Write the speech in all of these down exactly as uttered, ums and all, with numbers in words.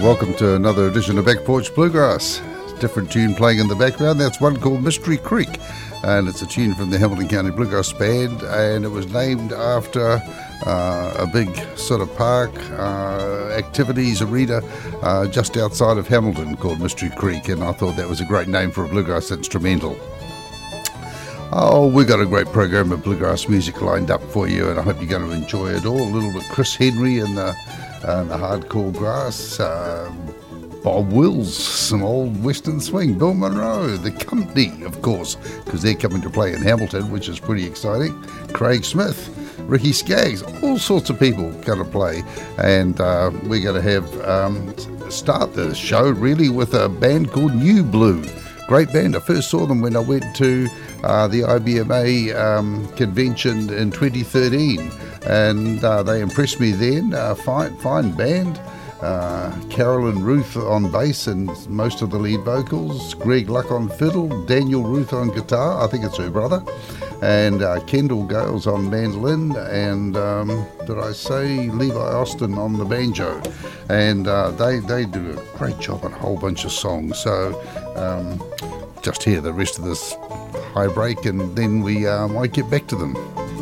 welcome to another edition of Back Porch Bluegrass. Different tune playing in the background. That's one called Mystery Creek, and it's a tune from the Hamilton County Bluegrass Band, and it was named after uh, a big sort of park uh, activities arena uh, just outside of Hamilton called Mystery Creek, and I thought that was a great name for a bluegrass instrumental. Oh, we've got a great program of bluegrass music lined up for you, and I hope you're going to enjoy it all. A little bit Chris Henry and the, uh, the hardcore grass, um, Bob Wills, some old Western swing, Bill Monroe, the company, of course, because they're coming to play in Hamilton, which is pretty exciting. Craig Smith, Ricky Skaggs, all sorts of people going to play, and uh, we're going to have um, start the show really with a band called New Blue. Great band. I first saw them when I went to uh, the I B M A um, convention in twenty thirteen, and uh, they impressed me then. Uh, fine, fine band. Uh, Carolyn Ruth on bass and most of the lead vocals, Greg Luck on fiddle, Daniel Ruth on guitar, I think it's her brother, and uh, Kendall Gales on mandolin, and um, did I say Levi Austin on the banjo, and uh, they, they do a great job on a whole bunch of songs. So um, just hear the rest of this high break, and then we uh, might get back to them.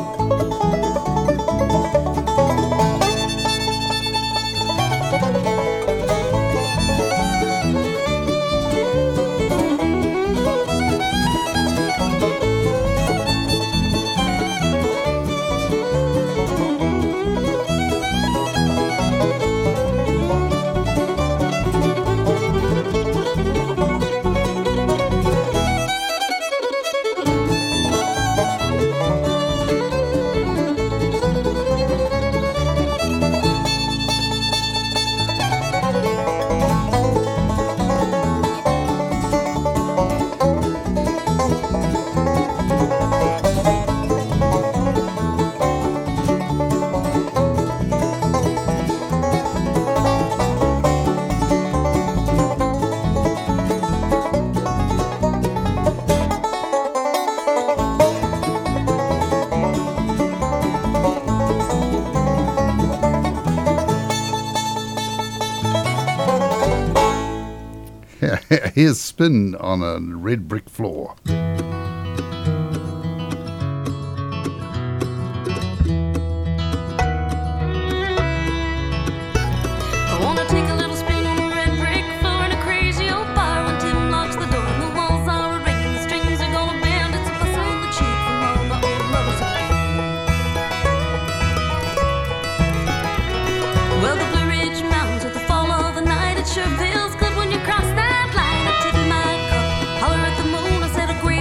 Here's Spin on a Red Brick Floor. Sure feels good when you cross that line. I tip my cup, holler at the moon, I said a great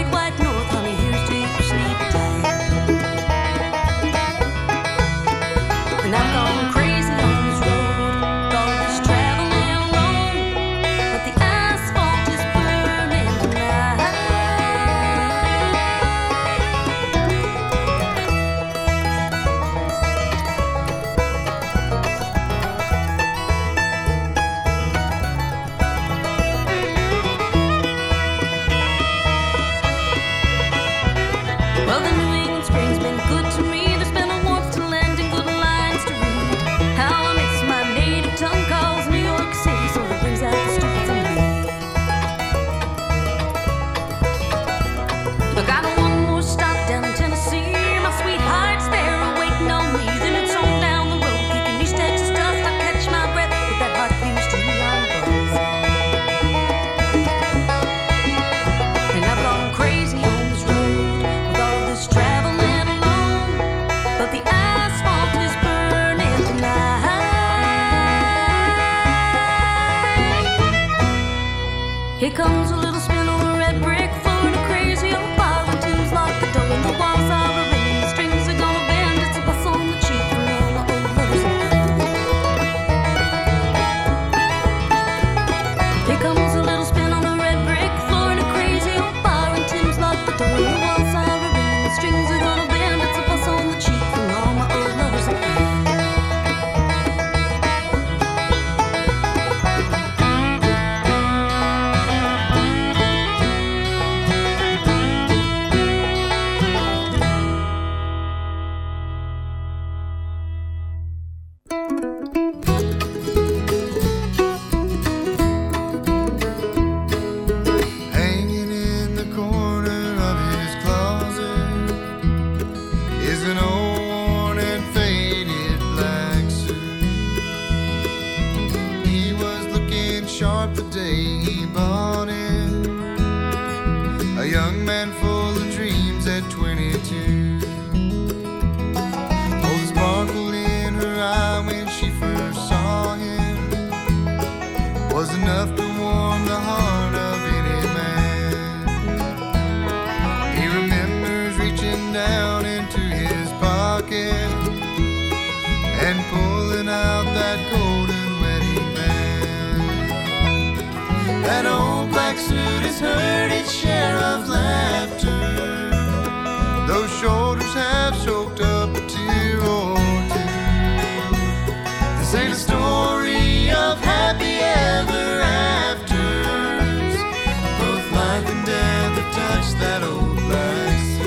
into his pocket and pulling out that golden wedding band. That old black suit has heard its share of laughter. Those shoulders have soaked up a tear or two. This ain't a story of happy ever afters. Both life and death have touched that old black suit.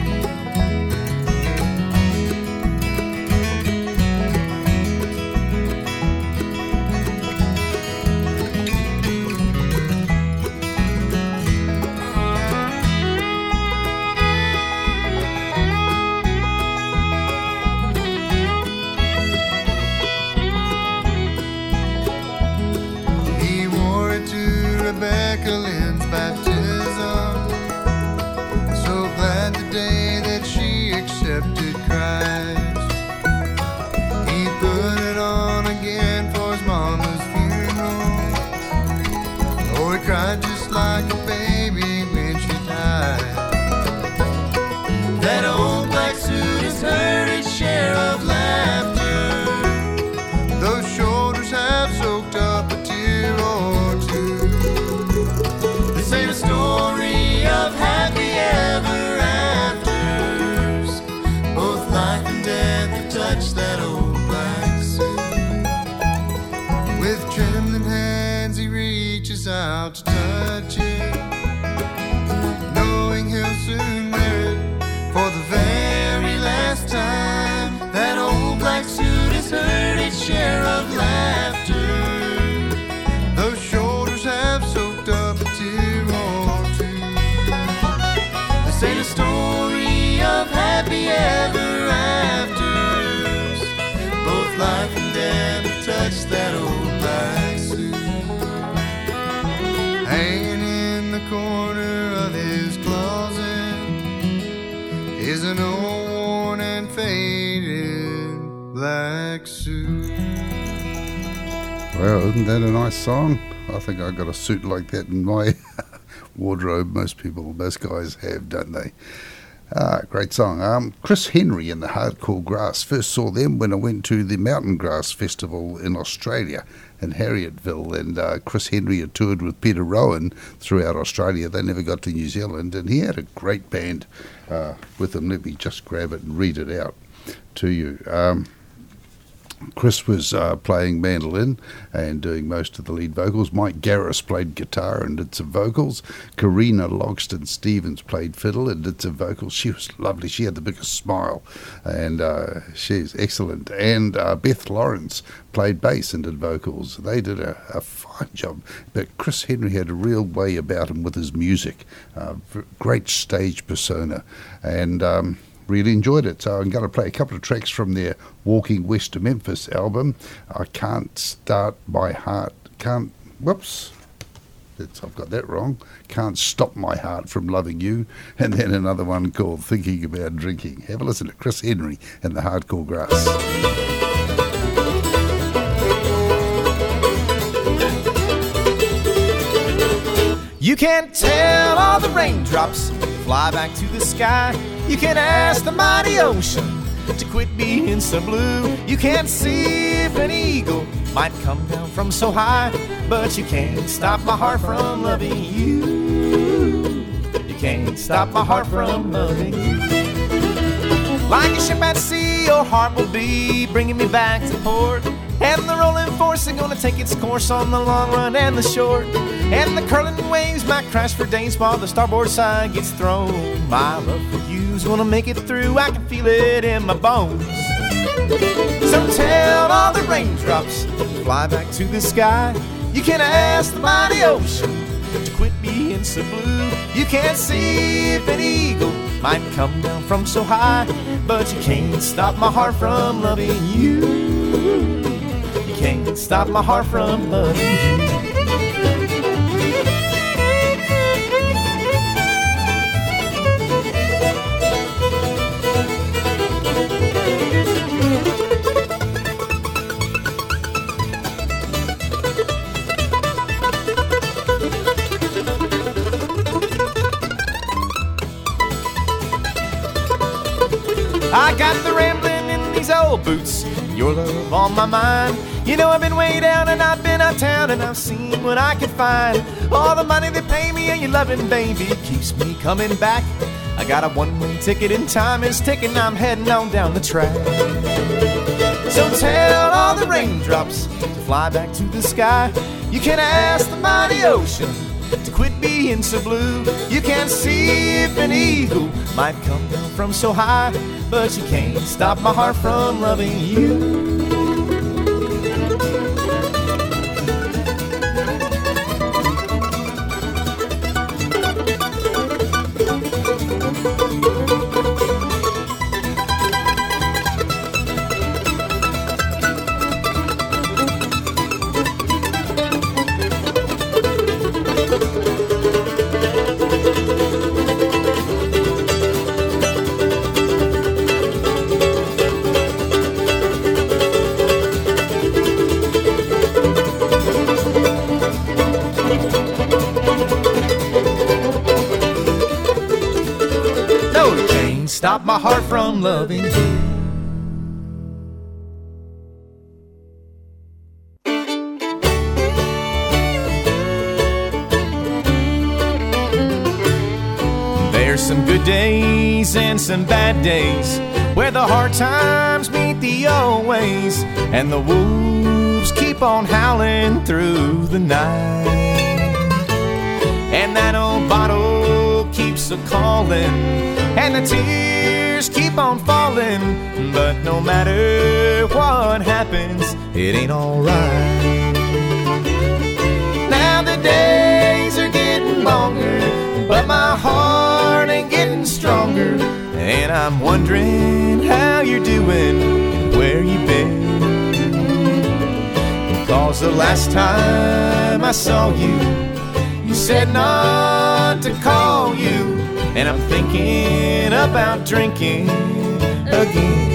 Rebecca Lynn's baptism. So glad the day that she accepted Christ. He put it on again for his mama's funeral. Oh, he cried just like a baby when she died. That old black suit has heard its share of laughter. Those shoulders have soaked up a tear or two. This ain't a story of happy ever afters. Both life and death have touched that old black suit. With trembling hands he reaches out to touch it, knowing he'll soon wear it for the very last time. That old black suit has heard its share of laughter. Those shoulders have soaked up a tear or two. This ain't a story of happy ever afters. Both life and death have touched that old black suit. Hanging in the corner of his closet is an old worn and faded black suit. Well, isn't that a nice song? I think I got a suit like that in my wardrobe. Most people, most guys have, don't they? Ah, great song. Um, Chris Henry and the Hardcore Grass. First saw them when I went to the Mountain Grass Festival in Australia, in Harrietville, and uh, Chris Henry had toured with Peter Rowan throughout Australia. They never got to New Zealand, and he had a great band uh, with him. Let me just grab it and read it out to you. Um, Chris was uh, playing mandolin and doing most of the lead vocals. Mike Garris played guitar and did some vocals. Karina Logston Stevens played fiddle and did some vocals. She was lovely. She had the biggest smile, and uh, she's excellent. And uh, Beth Lawrence played bass and did vocals. They did a, a fine job. But Chris Henry had a real way about him with his music. Uh, great stage persona. And Um, really enjoyed it. So I'm going to play a couple of tracks from their Walking West to Memphis album. I Can't Start My Heart, Can't, whoops, it's, I've got that wrong. Can't Stop My Heart from Loving You. And then another one called Thinking About Drinking. Have a listen to Chris Henry and the Hardcore Grass. You can't tell all the raindrops fly back to the sky. You can ask the mighty ocean to quit being so blue. You can't see if an eagle might come down from so high, but you can't stop my heart from loving you. You can't stop my heart from loving you. Like a ship at sea, your heart will be bringing me back to port. And the rolling force is gonna take its course on the long run and the short. And the curling waves might crash for days while the starboard side gets thrown. My love for you's gonna make it through, I can feel it in my bones. So tell all the raindrops to fly back to the sky. You can ask the mighty ocean to quit being so blue. You can't see if an eagle might come down from so high, but you can't stop my heart from loving you. You can't stop my heart from loving you. I got the rambling in these old boots, your love on my mind. You know I've been way down and I've been uptown and I've seen what I can find. All the money they pay me and your loving baby keeps me coming back. I got a one-way ticket and time is ticking, I'm heading on down the track. So tell all the raindrops to fly back to the sky. You can ask the mighty ocean to quit being so blue. You can't see if an eagle might come down from so high, but you can't stop my heart from loving you. Stop my heart from loving you. There's some good days and some bad days, where the hard times meet the old ways, and the wolves keep on howling through the night. And that old bottle keeps a-calling, and the tears keep on falling, but no matter what happens, it ain't alright. Now the days are getting longer, but my heart ain't getting stronger, and I'm wondering how you're doing and where you've been. Cause the last time I saw you, you said not to call you, and I'm thinking about drinking again.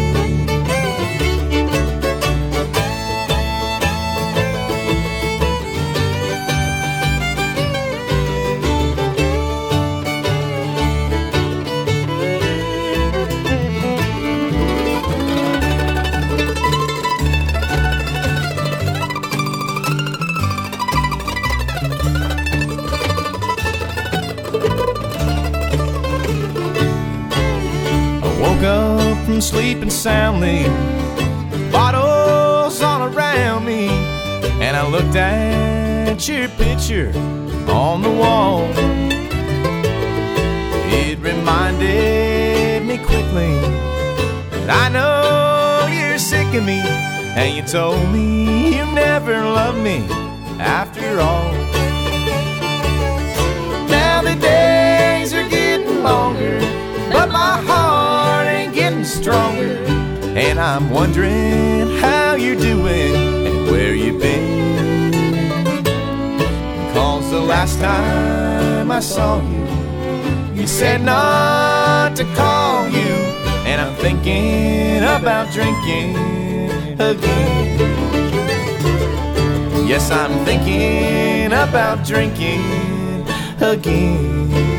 Up from sleeping soundly, bottles all around me, and I looked at your picture on the wall. It reminded me quickly that I know you're sick of me, and you told me you never loved me after all. Now the days are getting longer, but my heart ain't getting stronger, and I'm wondering how you're doing and where you've been. Cause the last time I saw you, you said not to call you, and I'm thinking about drinking again. Yes, I'm thinking about drinking again.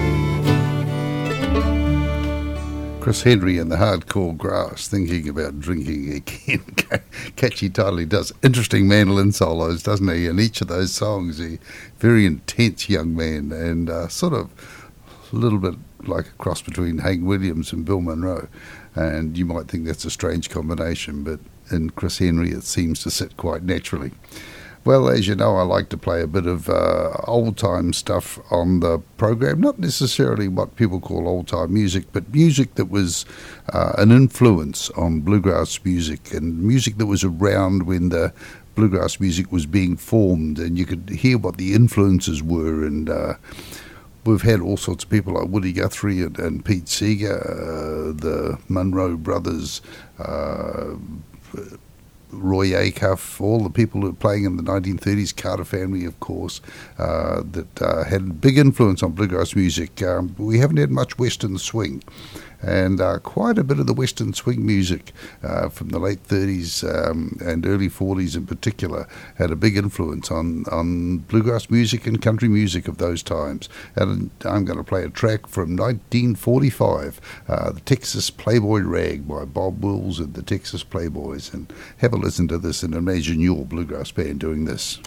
Chris Henry and the Hardcore Grass, thinking about drinking again. Catchy title he does. Interesting mandolin solos, doesn't he? In each of those songs, he very intense young man, and uh, sort of a little bit like a cross between Hank Williams and Bill Monroe. And you might think that's a strange combination, but in Chris Henry it seems to sit quite naturally. Well, as you know, I like to play a bit of uh, old-time stuff on the program, not necessarily what people call old-time music, but music that was uh, an influence on bluegrass music, and music that was around when the bluegrass music was being formed, and you could hear what the influences were. And uh, we've had all sorts of people like Woody Guthrie and, and Pete Seeger, uh, the Monroe brothers, uh, Roy Acuff, all the people who were playing in the nineteen thirties, Carter family, of course, uh, that uh, had big influence on bluegrass music. Um, we haven't had much Western swing, and uh, quite a bit of the Western swing music uh, from the late thirties um, and early forties in particular had a big influence on, on bluegrass music and country music of those times. And I'm going to play a track from nineteen forty-five, uh, the Texas Playboy Rag by Bob Wills and the Texas Playboys. And have a listen to this and imagine your bluegrass band doing this.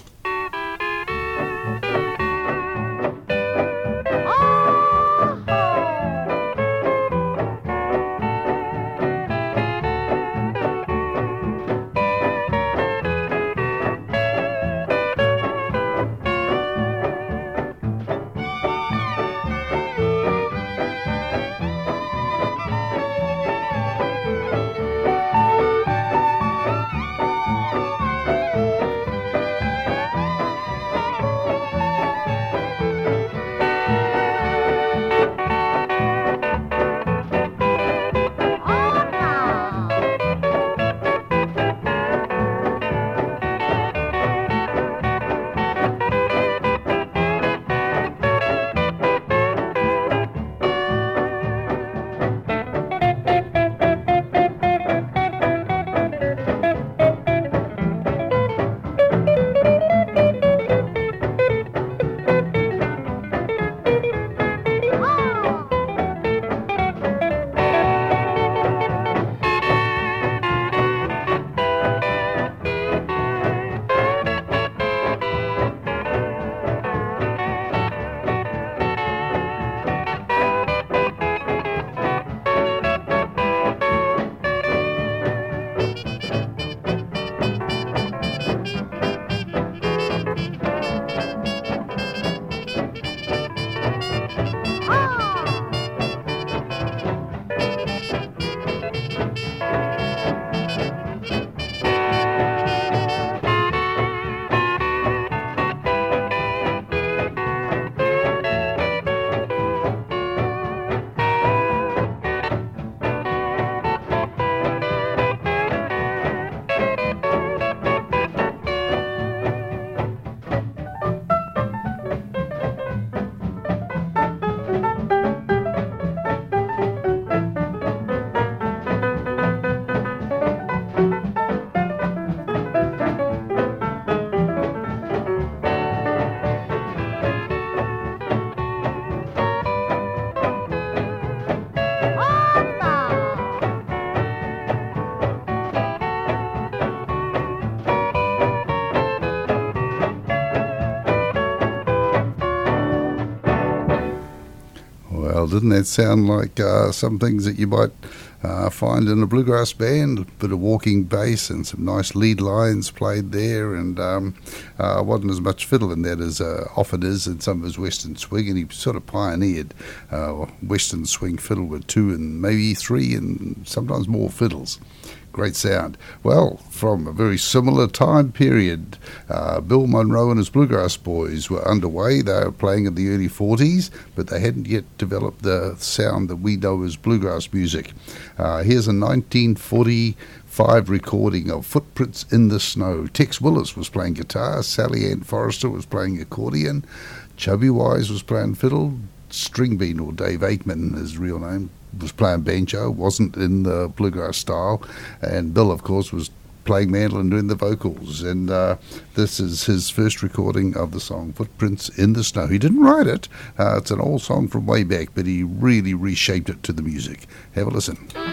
Didn't that sound like uh, some things that you might uh, find in a bluegrass band? A bit of walking bass and some nice lead lines played there, and um, uh, wasn't as much fiddle in that as uh, often is in some of his Western swing, and he sort of pioneered uh, Western swing fiddle with two and maybe three and sometimes more fiddles. Great sound. Well, from a very similar time period, uh, Bill Monroe and his Bluegrass Boys were underway. They were playing in the early forties, but they hadn't yet developed the sound that we know as bluegrass music. Uh, here's a nineteen forty-five recording of Footprints in the Snow. Tex Willis was playing guitar, Sally Ann Forrester was playing accordion, Chubby Wise was playing fiddle, Stringbean, or Dave Aikman, his real name, was playing banjo, wasn't in the bluegrass style, and Bill, of course, was playing mandolin, doing the vocals, and uh, this is his first recording of the song Footprints in the Snow. He didn't write it, uh, it's an old song from way back, but he really reshaped it to the music. Have a listen.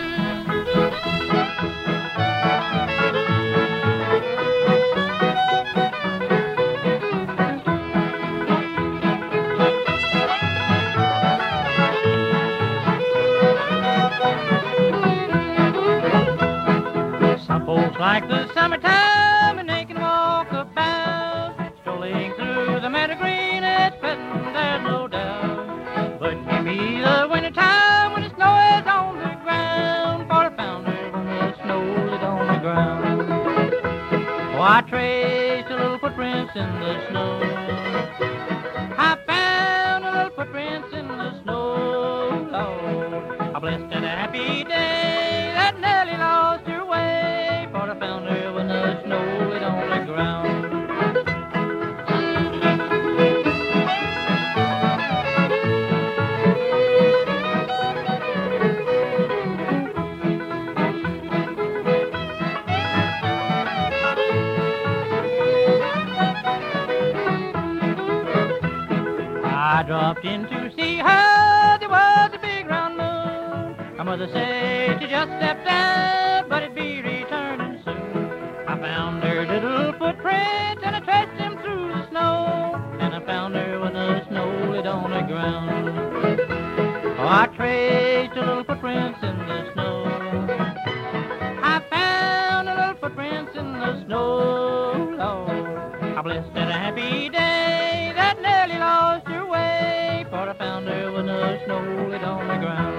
Like the summertime, and they can walk about, strolling through the meadow green, it's pleasant, there's no doubt. But give me the wintertime when the snow is on the ground, for I found her when the snow is on the ground. Oh, I traced the little footprints in the snow. I found the little footprints in the snow, Lord. I blessed and a happy day that Nellie lost her way. I found her when the snow is on the ground. dropped in to see her. There was a big round moon. My mother said she just stepped out, but it'd be returning soon. I found her little footprints and I traced them through the snow. And I found her when the snow laid on the ground. Oh, I traced her little footprints in the snow. I found her little footprints in the snow, Lord. I blessed that happy day that Nellie lost her way, for I found her when the snow laid on the ground.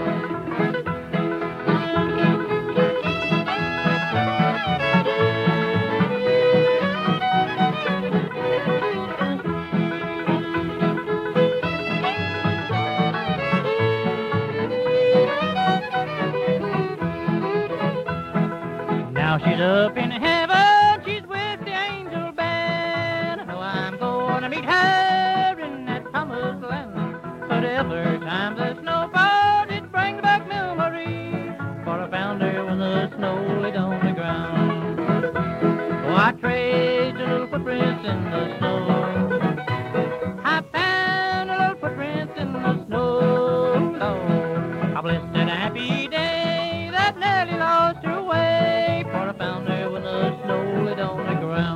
Now she's up in heaven, she's with the angel band. I know I'm going to meet her in that promised land. But every time the snow falls, it brings back memories, for I found her when the snow laid on the ground. Oh, I traced her little footprints in the snow. I found her little footprints in the snow, Lord. I blessed that happy day that Nellie lost her way, for I found her when the snow laid on the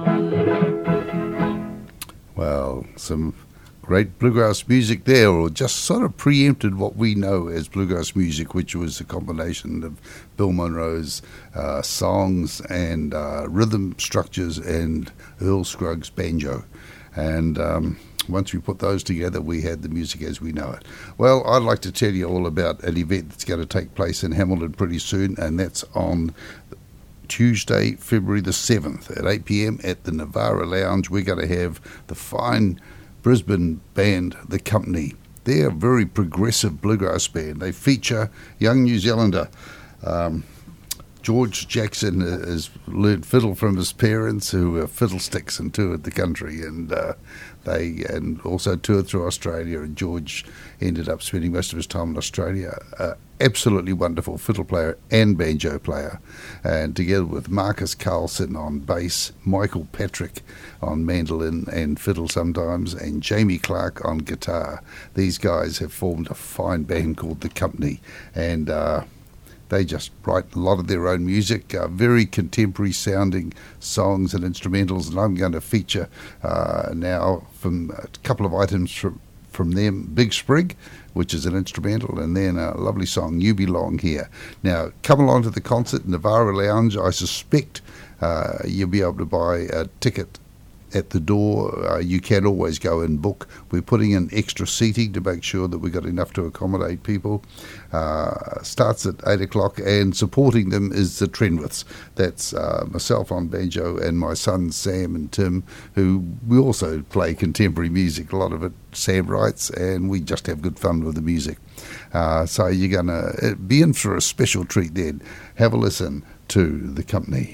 ground. Well, some great bluegrass music there, or just sort of preempted what we know as bluegrass music, which was a combination of Bill Monroe's uh, songs and uh, rhythm structures and Earl Scruggs' banjo. And um, once we put those together, we had the music as we know it. Well, I'd like to tell you all about an event that's going to take place in Hamilton pretty soon, and that's on Tuesday, February the seventh at eight p.m. at the Navara Lounge. We're going to have the fine Brisbane band, The Company. They're a very progressive bluegrass band. They feature young New Zealander um, George Jackson has learned fiddle from his parents, who were fiddlesticks and toured the country, and uh, they and also toured through Australia. And George ended up spending most of his time in Australia. Uh, absolutely wonderful fiddle player and banjo player, and together with Marcus Carlson on bass, Michael Patrick on mandolin and fiddle sometimes, and Jamie Clark on guitar. These guys have formed a fine band called The Company, and uh, they just write a lot of their own music, uh, very contemporary sounding songs and instrumentals, and I'm going to feature uh, now from a couple of items from, from them, Big Sprig, which is an instrumental, and then a lovely song, You Belong Here. Now, come along to the concert, Navara Lounge. I suspect uh, you'll be able to buy a ticket at the door. Uh, you can always go and book. We're putting in extra seating to make sure that we've got enough to accommodate people. Uh, starts at eight o'clock, and supporting them is the Trenwiths. That's uh, myself on banjo and my sons Sam and Tim, who we also play contemporary music. A lot of it Sam writes, and we just have good fun with the music. Uh, so you're going to be in for a special treat then. Have a listen to The Company.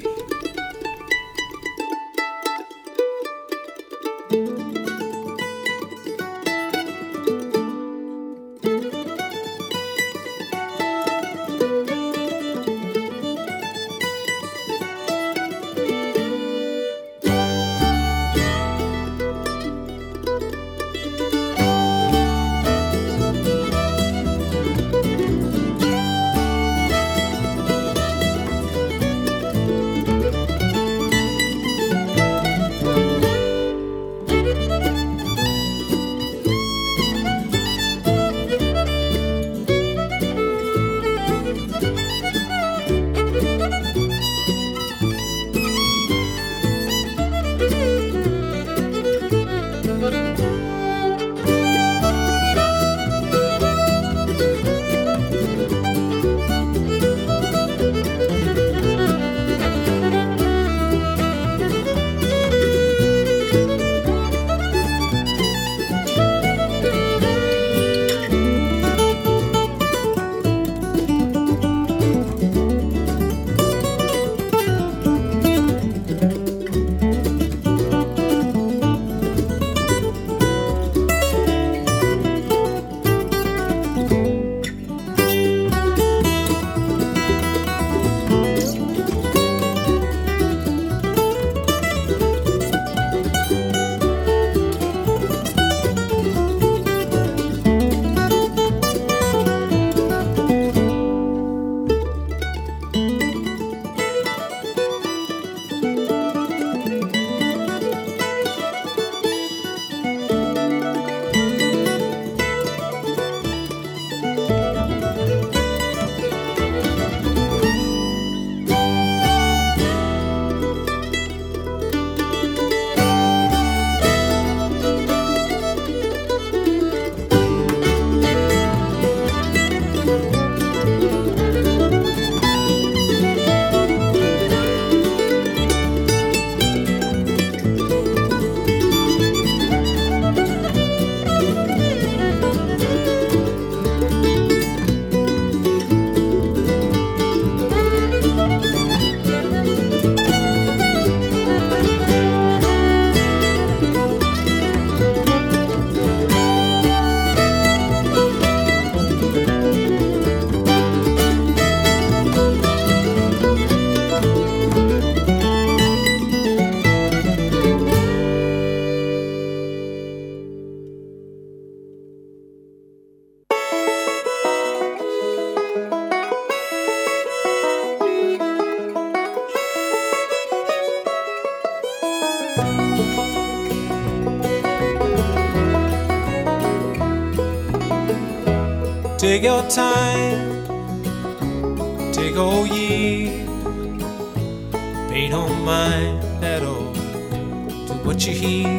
Take your time, take all year. Pay no mind at all to what you hear.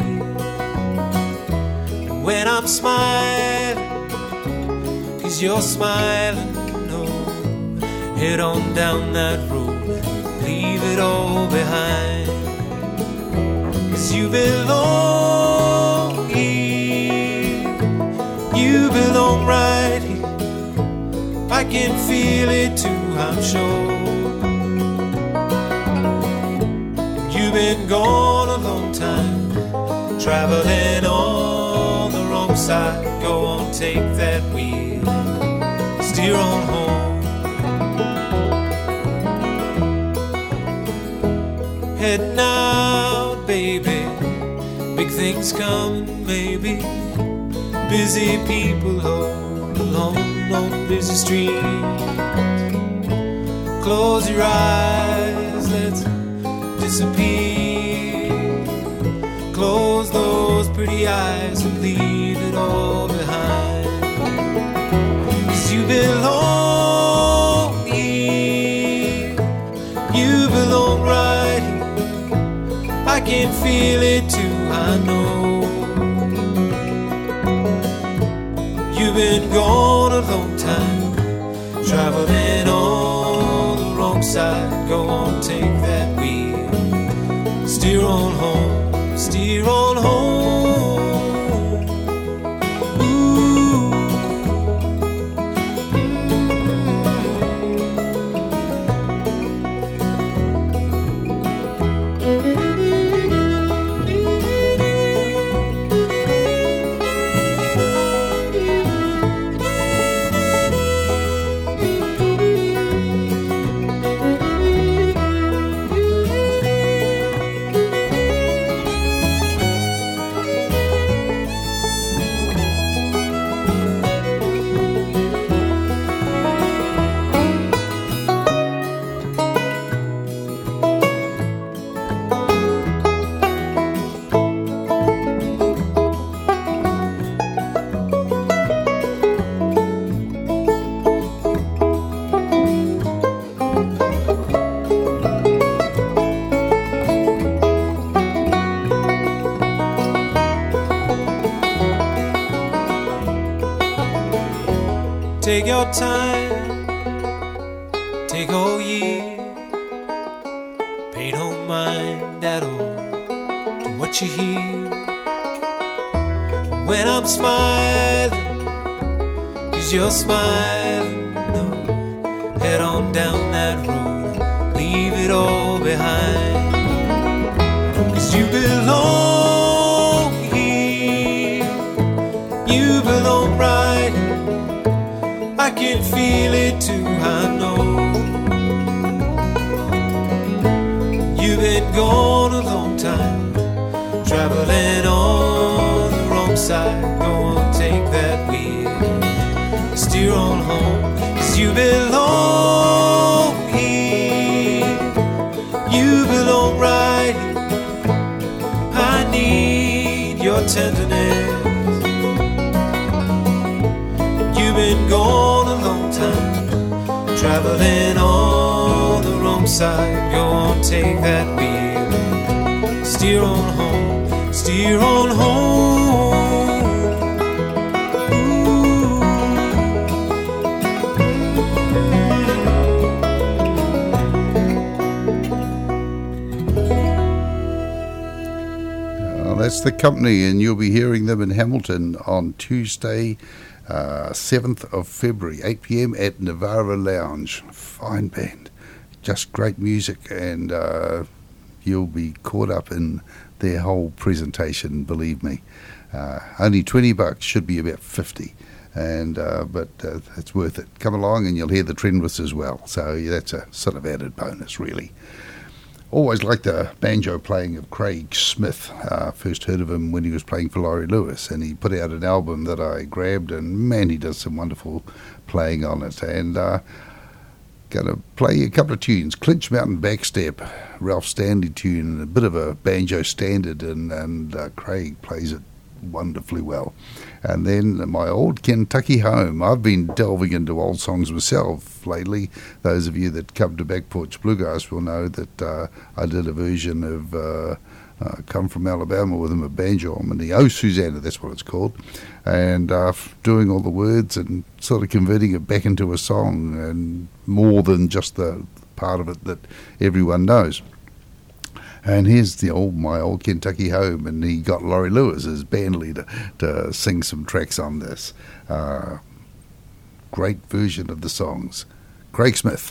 And when I'm smiling, cause you're smiling, no, head on down that road, leave it all behind. Cause you belong here, you belong right here. I can feel it too, I'm sure. You've been gone a long time, traveling on the wrong side. Go on, take that wheel, steer on home. Heading out, baby, big things coming, maybe. Busy people all along on busy streets. Close your eyes, let's disappear. Close those pretty eyes and leave it all behind. Cause you belong here, you belong right here. I can feel it too, I know. You've been gone a long time, traveling on the wrong side. Go on, take that wheel, steer on home, steer on home. Ooh. Take your time, take all year. Pay no mind at all to what you hear. When I'm smiling, cause you're smiling, no, head on down that road, leave it all behind. Cause you belong here, you belong right here. I can feel it too, I know. You've been gone a long time, traveling on the wrong side. Go on, take that wheel, steer on home. Cause you belong here, you belong right here. I need your tenderness. You've been gone a long time, traveling on the wrong side. Go on, take that wheel, steer on home, steer on home. Ooh. Uh, that's The Company, and you'll be hearing them in Hamilton on Tuesday, Uh, seventh of February, eight p.m. at Navara Lounge. Fine band, just great music, and uh, you'll be caught up in their whole presentation, believe me. Uh, only twenty bucks, should be about fifty, and uh, but uh, it's worth it. Come along and you'll hear the Trenwiths as well, so yeah, that's a sort of added bonus, really. Always liked the banjo playing of Craig Smith. Uh, first heard of him when he was playing for Laurie Lewis, and he put out an album that I grabbed, and man, he does some wonderful playing on it. And uh, going to play a couple of tunes. Clinch Mountain Backstep, Ralph Stanley tune, and a bit of a banjo standard, and, and uh, Craig plays it wonderfully well. And then My Old Kentucky Home. I've been delving into old songs myself lately. Those of you that come to Back Porch Bluegrass will know that uh, I did a version of uh, uh, Come From Alabama with him, a banjo on the Oh Susanna, that's what it's called. And uh, doing all the words and sort of converting it back into a song, and more than just the part of it that everyone knows. And here's the old My Old Kentucky Home, and he got Laurie Lewis as band leader to sing some tracks on this. Uh, great version of the songs. Craig Smith.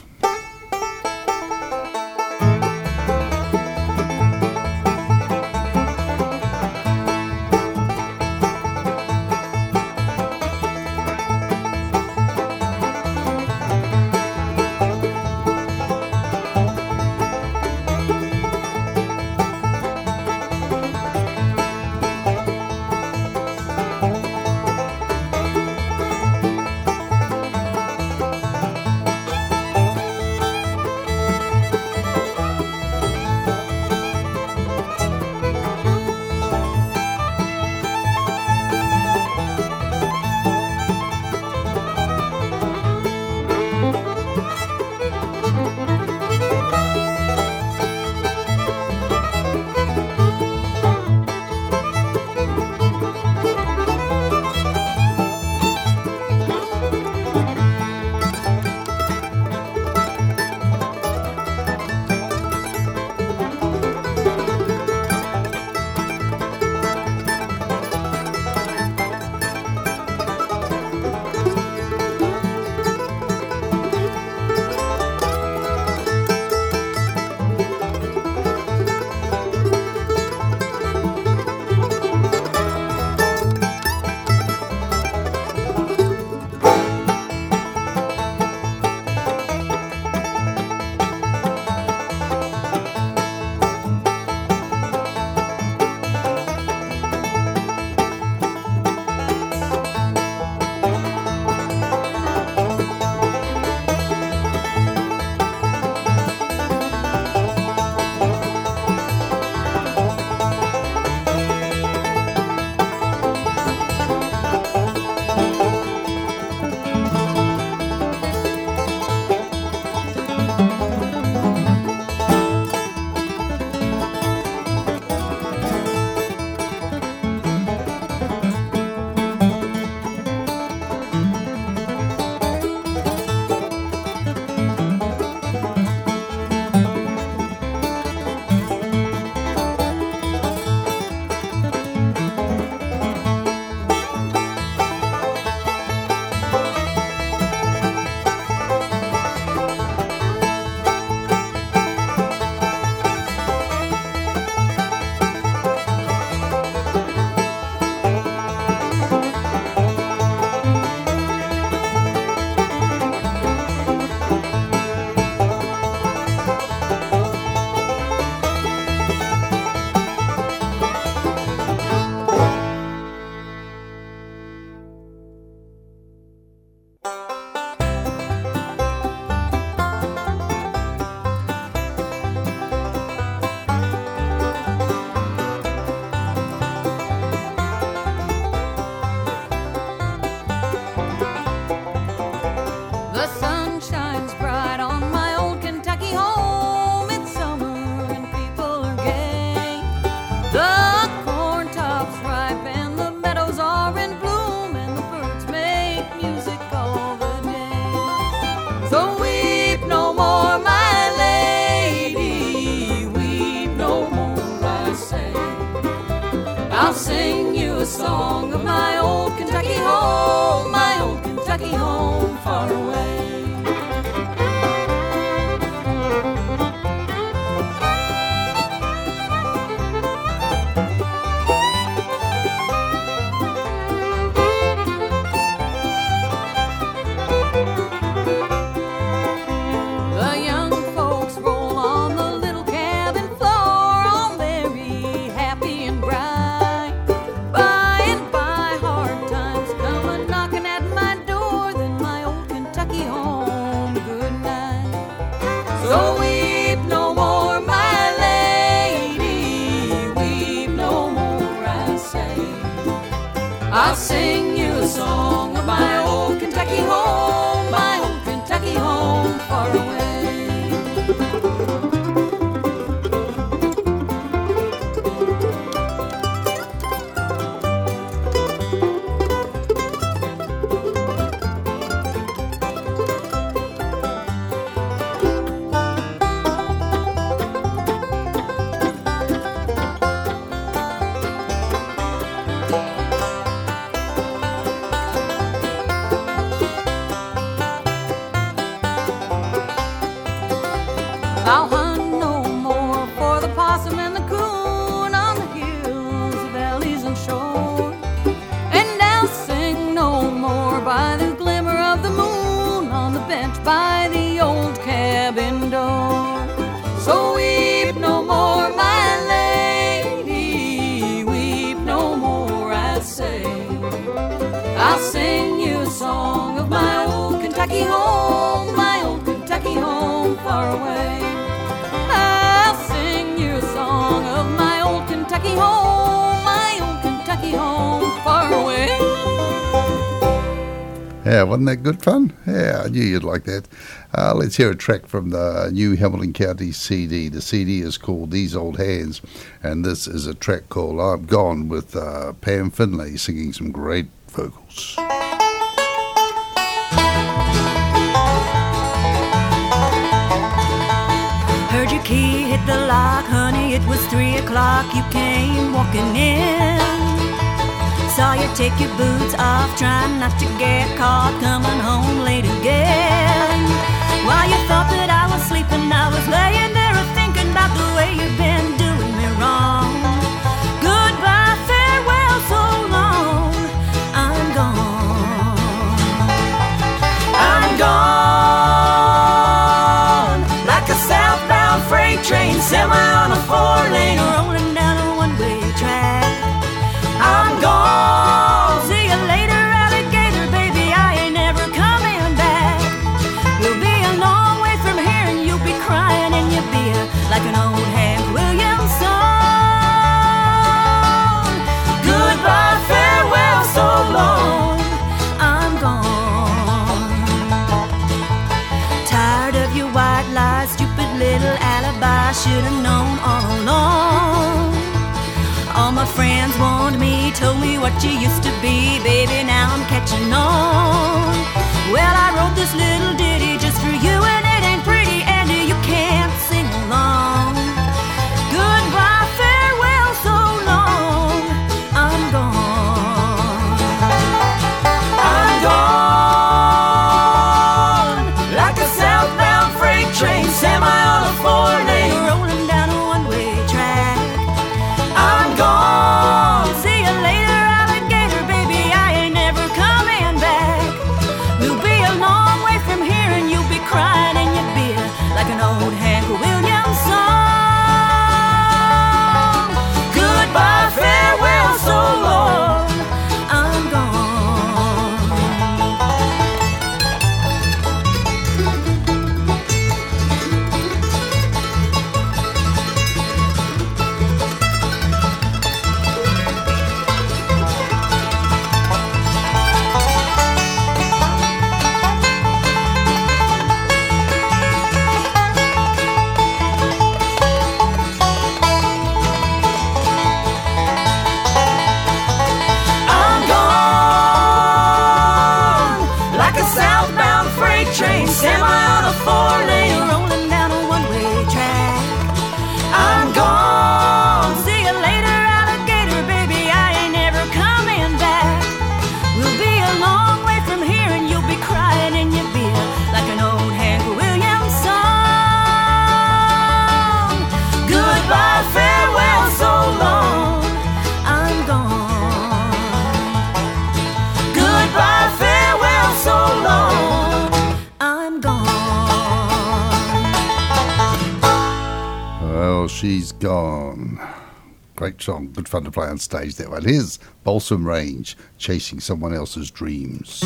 Song of my old Kentucky home, my old Kentucky home far away. The young folks roll on the little cabin floor, all merry, happy and bright. By and by hard times come a knocking at my door, then my old Kentucky So weep no more, my lady, weep no more, I say. I'll sing you a song of my old Kentucky home, my old Kentucky home far away. I'll sing you a song of my old Kentucky home, my old Kentucky home far away. Yeah, wasn't that good fun? Yeah, I knew you'd like that. Uh, let's hear a track from the new Hamilton County C D. The C D is called These Old Hands, and this is a track called I'm Gone with uh, Pam Finlay singing some great vocals. Heard your key hit the lock, honey, it was three o'clock, you came walking in. Saw you take your boots off, trying not to get caught coming home late again. While you thought that I was sleeping, I was laying there thinking about the way you've been doing me wrong. Goodbye, farewell, so long, I'm gone. I'm gone, like a southbound freight train, semi on a four-lane, rolling down a one-way track. I'm gone, see you later, alligator, baby, I ain't never coming back. We'll be a long way from here and you'll be crying in your beer like an old Hank Williams song. Goodbye, farewell, so long, I'm gone. Tired of your white lies, stupid little alibi, should've known all along. All my friends warned me, told me what you used to be, baby, now I'm catching on. Well, I wrote this little ditty just for you, and it ain't pretty, and you can't sing along. Goodbye, farewell, so long, I'm gone. I'm gone, like a southbound freight train, semi on a four-lane, rolling down a one-way track. I'm gone, see you later, alligator, baby, I ain't never coming back. We'll be a long way from here and you'll be crying in your beer like an old Hank Williams song. Goodbye, farewell, so long, I'm gone. I'm gone, like a southbound freight train, semi on a four-lane, rolling down a one-way track. I'm gone, see you later, alligator, baby, I ain't never coming back. We'll be a long way from here and you'll be crying in your beer like an old Hank Williams song. Goodbye, farewell, so long, I'm gone. Goodbye, farewell, so long, I'm gone. Well, she's gone. Great song, good fun to play on stage, that one. Here's Balsam Range, Chasing Someone Else's Dreams.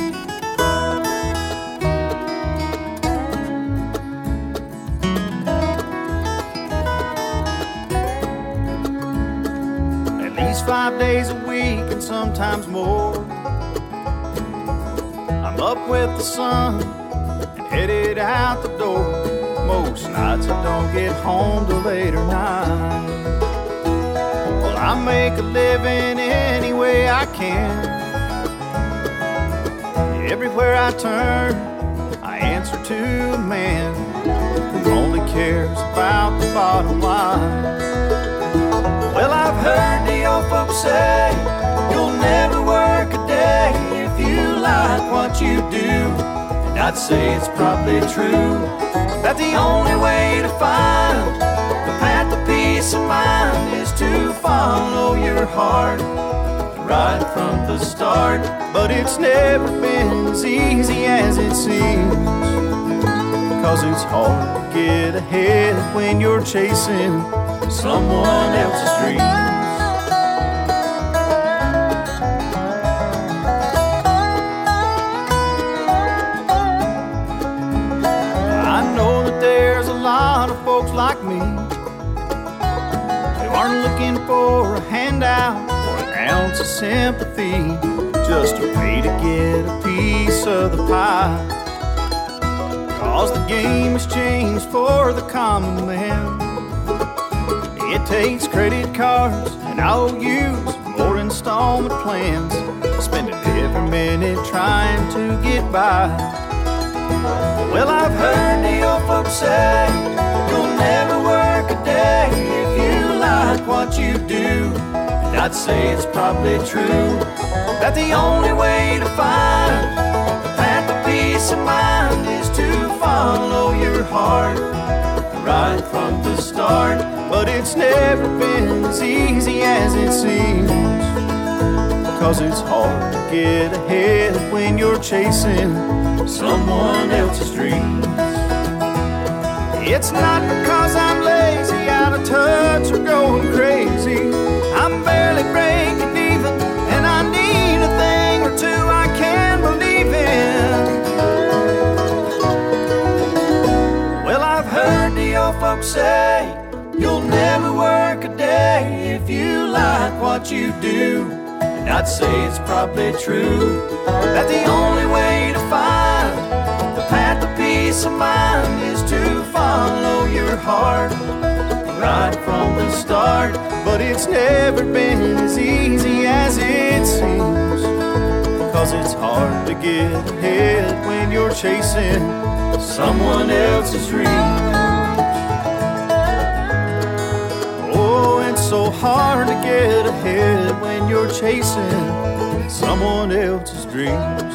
At least five days a week and sometimes more, I'm up with the sun and headed out the door. Most nights I don't get home till later night. Well, I make a living any way I can. Everywhere I turn, I answer to a man who only cares about the bottom line. Well, I've heard the old folks say you'll never work a day if you like what you do. And I'd say it's probably true, that the only way to find the path to peace of mind is to follow your heart right from the start. But it's never been as easy as it seems. 'cause it's hard to get ahead when you're chasing someone else's dreams. I know that there's a lot of folks like me who aren't looking for a handout or an ounce of sympathy, just a way to get a piece of the pie. 'Cause the game has changed for the common man. It takes credit cards and I O Us, more installment plans, spending every minute trying to get by. Well, I've heard the old folks say you'll never work a day if you like what you do. And I'd say it's probably true that the only way to find the path of peace of mind is to follow your heart right from the start. But it's never been as easy as it seems, 'cause it's hard to get ahead when you're chasing someone else's dreams. It's not because I'm lazy, out of touch, or going crazy. I'm barely breaking even, and I need a thing or two I can believe in. Well, I've heard the old folks say you'll never work a day if you like what you do. And I'd say it's probably true that the only way to find the path of peace of mind is to follow your heart right from the start. But it's never been as easy as it seems, 'cause it's hard to get ahead when you're chasing someone else's dreams. Oh, it's so hard to get ahead when you're chasing someone else's dreams.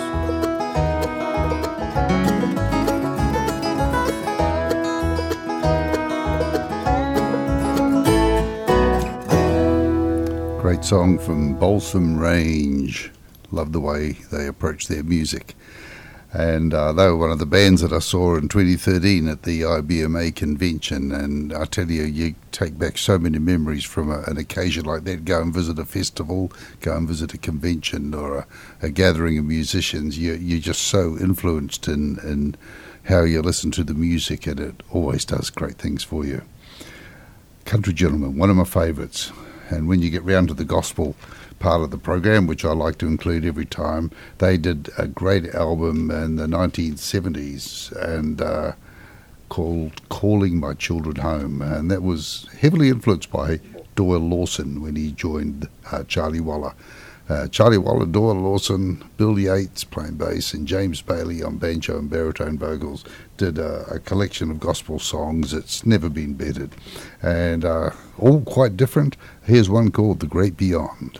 Great song from Balsam Range. Love the way they approach their music. And uh, they were one of the bands that I saw in twenty thirteen at the I B M A convention. And I tell you, you take back so many memories from a, an occasion like that. Go and visit a festival, go and visit a convention or a, a gathering of musicians. You, you're just so influenced in, in how you listen to the music, and it always does great things for you. Country Gentlemen, one of my favourites. And when you get round to the gospel part of the program, which I like to include every time, they did a great album in the nineteen seventies and uh, called Calling My Children Home, and that was heavily influenced by Doyle Lawson when he joined uh, Charlie Waller. Uh, Charlie Waller, Doyle Lawson, Bill Yates playing bass, and James Bailey on banjo and baritone vocals did a, a collection of gospel songs that's never been bettered, and uh, all quite different. Here's one called The Great Beyond.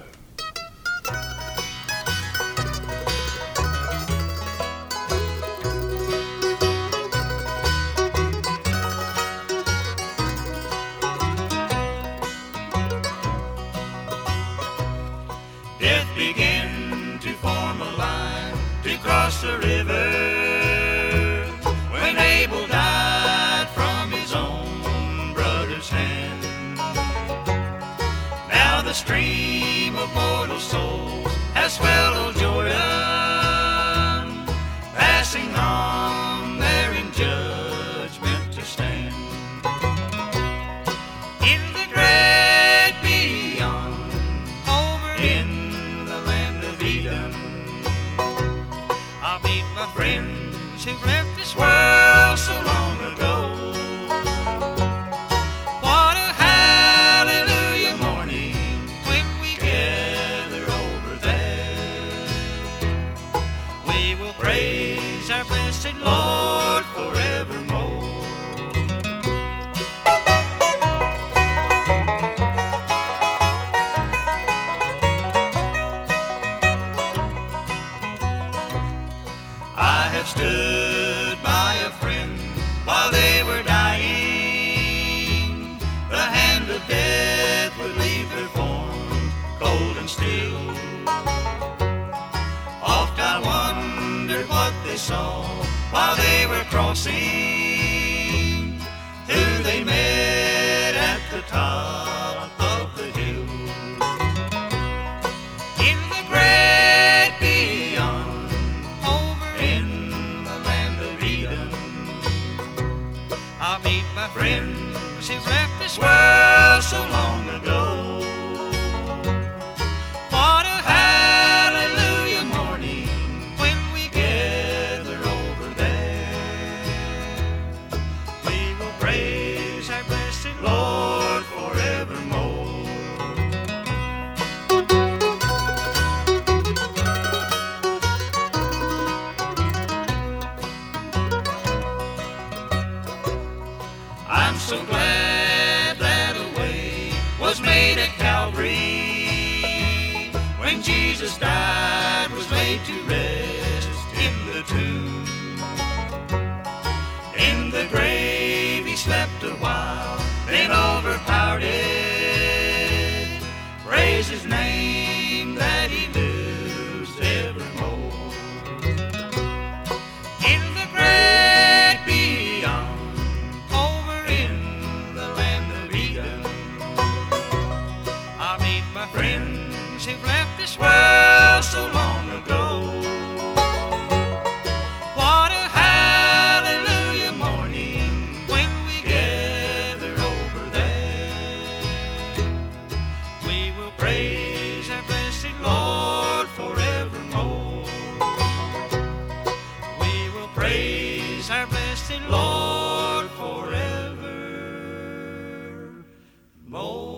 Death began to form a line to cross the river when Abel died from his own brother's hand. Now the stream of mortal souls has swallowed Jordan, passing on there in judgment to stand. In the great beyond, over in I'll meet my friends who left this world so long ago. What a hallelujah morning when we gather over there. We will praise our blessed Lord forevermore. Stood by a friend while they were dying. The hand of death would leave their form cold and still. Oft I wondered what they saw while they were crossing friends who've left this world so long ago. What a hallelujah morning when we gather over there. We will praise our blessed Lord forevermore. I'm so glad that a way was made at Calvary when Jesus died, was laid to rest in the tomb. In the grave he slept a while, then overpowered it. Praise his name that he lives evermore. In the great beyond, over in the land of Eden, I'll meet my friends who've left this world so long ago. What a hallelujah morning when we gather over there. We will praise our blessed Lord forevermore. We will praise our blessed Lord forevermore.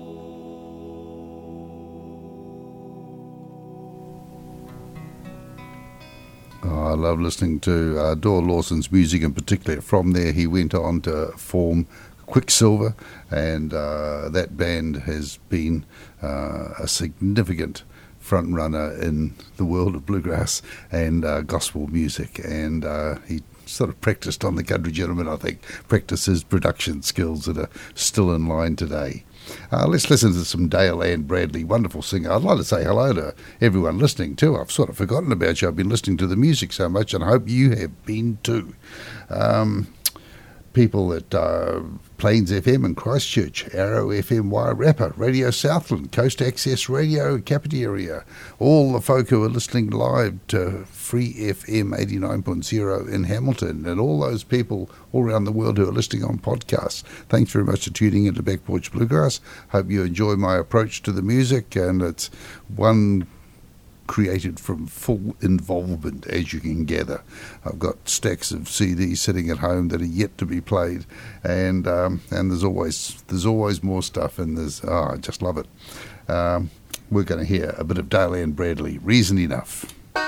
Oh, I love listening to uh, Doyle Lawson's music in particular. From there, he went on to form Quicksilver, and uh, that band has been uh, a significant front runner in the world of bluegrass and uh, gospel music. And uh, he sort of practiced on the Country Gentleman, I think, practiced his production skills that are still in line today. Uh, let's listen to some Dale Ann Bradley, wonderful singer. I'd like to say hello to everyone listening too. I've sort of forgotten about you. I've been listening to the music so much, and I hope you have been too. Um, people at uh, Plains F M in Christchurch, Arrow F M Wairarapa, Radio Southland, Coast Access Radio Kapiti area, all the folk who are listening live to Free F M eighty-nine point oh in Hamilton, and all those people all around the world who are listening on podcasts. Thanks very much for tuning into Back Porch Bluegrass. Hope you enjoy my approach to the music, and it's one created from full involvement, as you can gather. I've got stacks of C Ds sitting at home that are yet to be played, and um, and there's always there's always more stuff, and there's oh, I just love it. Um, we're going to hear a bit of Dale Ann Bradley, Reason Enough.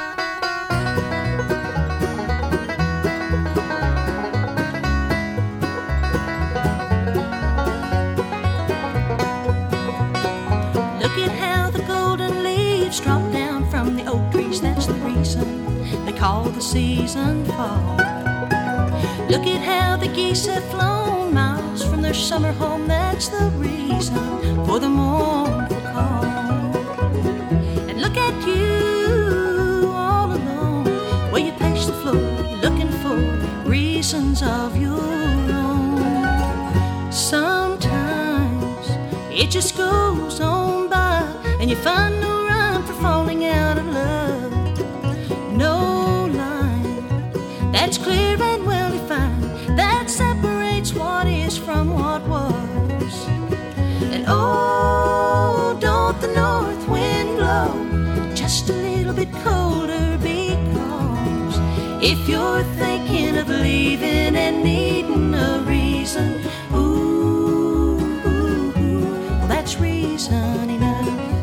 Look at how the golden leaves drop down from the oak trees. That's the reason they call the season fall. Look at how the geese have flown miles from their summer home. That's the reason for the mournful call. And look at you all alone, where you pace the floor, looking for reasons of your own. Sometimes it just goes on by, and you find no rhyme for falling out of love. No line that's clear and well defined, that separates what is from what was. And oh, don't the north wind blow just a little bit colder, because if you're thinking of leaving and needing a reason, ooh, ooh, ooh, well, that's reason enough.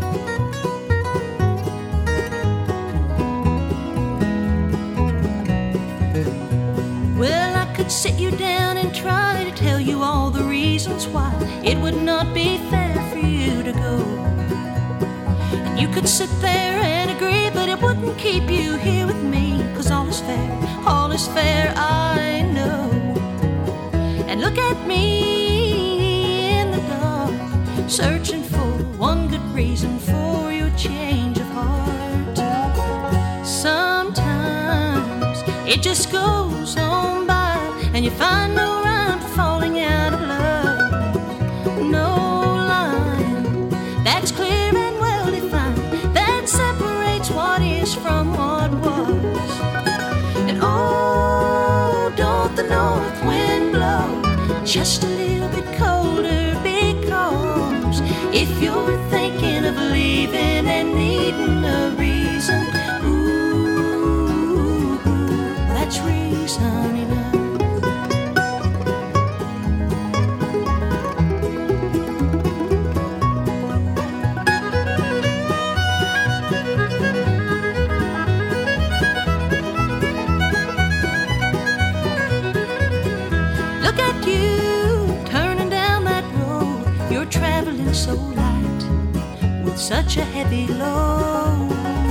Well, I could sit you down and try to tell you all the reasons why it would not be fair for you to go. And you could sit there and agree, but it wouldn't keep you here with me, 'cause all is fair, all is fair, I know. And look at me in the dark, searching for one good reason for your change of heart. Sometimes it just goes on by, and you find no rhyme for falling out of love. No line that's clear and well defined, that separates what is from what was. And oh, don't the north wind blow just a little bit cold, you're traveling so light with such a heavy load.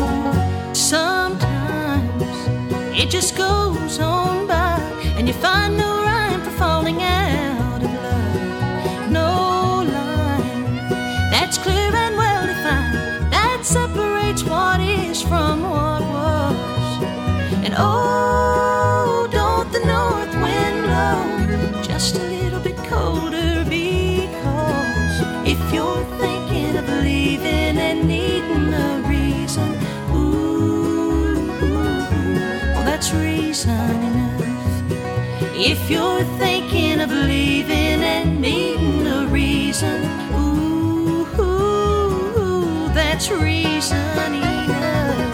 Sometimes it just goes on by and you find no rhyme for falling out of love. No line that's clear and well defined that separates what is from what was. And oh, don't the north wind blow just a little bit colder, because if you're thinking of leaving and needing a reason, ooh, well, that's reason enough. If you're thinking of leaving and needing a reason, ooh, that's reason enough.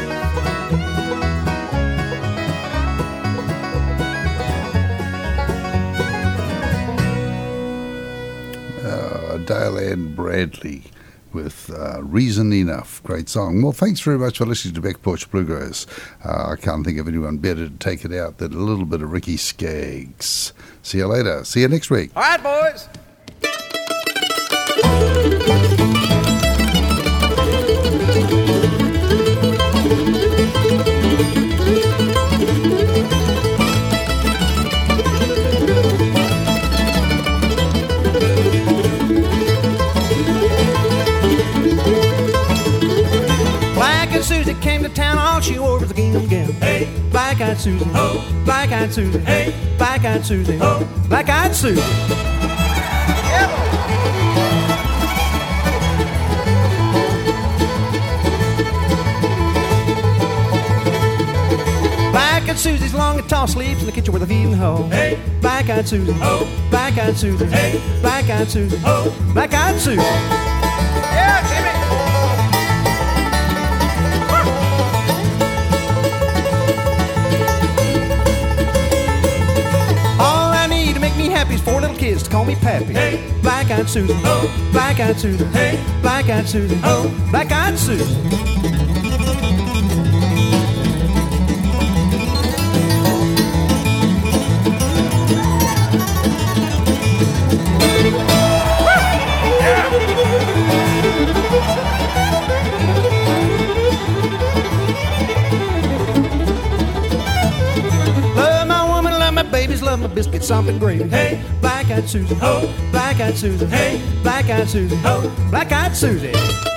Dale Ann Bradley with uh, Reason Enough. Great song. Well, thanks very much for listening to Back Porch Bluegrass. Uh, I can't think of anyone better to take it out than a little bit of Ricky Skaggs. See you later. See you next week. All right, boys. Susie came to town, all she wore was a gingham gown. Hey, black-eyed Susie, ho, black-eyed Susie, hey, black-eyed Susie, ho, black-eyed Susie. Black-eyed Susie's long and tall sleeves in the kitchen with a feeding hoe. Hey, black-eyed Susie, ho, black-eyed Susie, hey, black-eyed Susie, ho, black-eyed Susie. Yeah, Jimmy. Happy's four little kids to call me Pappy. Hey, black-eyed Susie, oh, black-eyed Susie, hey, black-eyed Susie, oh, black-eyed Susie. Babies love my biscuits, something gravy. Hey, black-eyed Susie, ho, black-eyed Susie, hey, black-eyed Susie, ho, black-eyed Susie.